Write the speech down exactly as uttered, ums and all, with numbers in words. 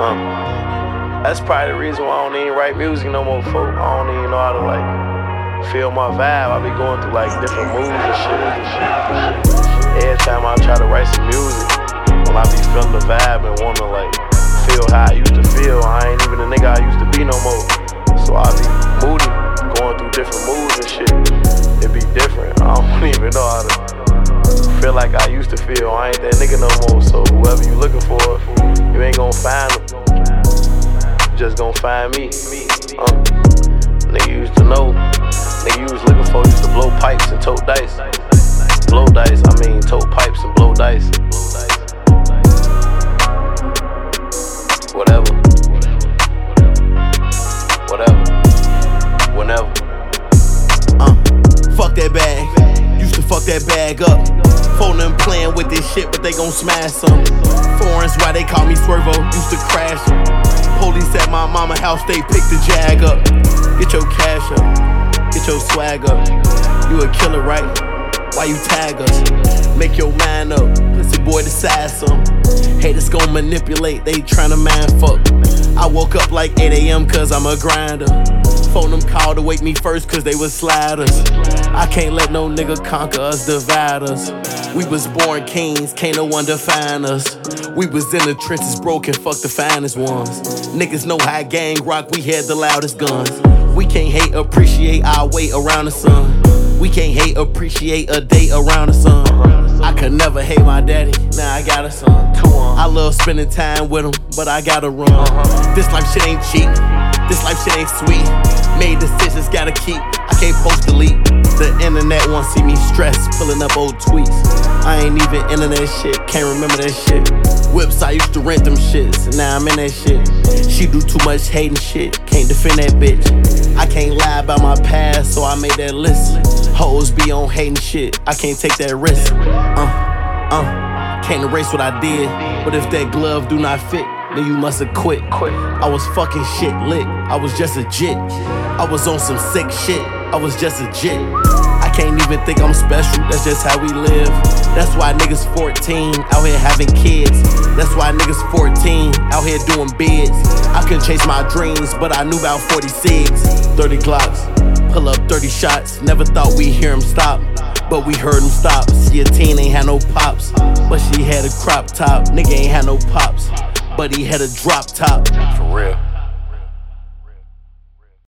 Uh, that's probably the reason why I don't even write music no more, folk. I don't even know how to like feel my vibe. I be going through like different moods and shit. Every time I try to write some music, when I be feeling the vibe and wanna like feel how I used to feel, I ain't even the nigga I used to be no more. So I be moody, going through different moods and shit. It be different. I don't even know how to feel like I used to feel. I ain't that nigga no more. So whoever you looking for, you ain't gon' find them. You just gon' find me. Uh, nigga used to know. Nigga you was looking for used to blow pipes and tote dice. Blow dice, I mean tote pipes and blow dice. Whatever. Whatever. Whenever. Uh, fuck that bag. Used to fuck that bag up. Phone them playing with this shit, but they gon' smash some. Foreigns, why they call me Swervo, used to crash em. Police at my mama house, they pick the jag up. Get your cash up, get your swag up. You a killer, right? Why you tag us? Make your mind up, pussy boy decide some. Haters gon' manipulate, they tryna man fuck. I woke up like eight A M cause I'm a grinder. Phone them call to wake me first cause they was sliders. I can't let no nigga conquer us, divide us. We was born kings, can't no one define us. We was in the trenches broken, fuck the finest ones. Niggas know how gang rock, we had the loudest guns. We can't hate, appreciate our way around the sun. We can't hate, appreciate a day around the sun. I could never hate my daddy, now I got a son. I love spending time with him, but I gotta run. This life shit ain't cheap, this life shit ain't sweet. Made decisions, gotta keep, I can't post delete. The internet wanna see me stressed, pulling up old tweets. I ain't even into that shit, can't remember that shit. Whips, I used to rent them shits, now I'm in that shit. She do too much hating shit, can't defend that bitch. I can't lie about my past, so I made that list. Hoes be on hating shit, I can't take that risk. Uh, uh, can't erase what I did, but if that glove do not fit, then you must have quit. I was fucking shit lit, I was just a jit. I was on some sick shit, I was just a jit. I can't even think I'm special, that's just how we live. That's why niggas fourteen out here having kids. That's why niggas fourteen out here doing bids. I couldn't chase my dreams, but I knew about forty-six. thirty Glocks, pull up thirty shots. Never thought we'd hear him stop, but we heard him stop. See, a teen ain't had no pops, but she had a crop top. Nigga ain't had no pops, but he had a drop top. For real.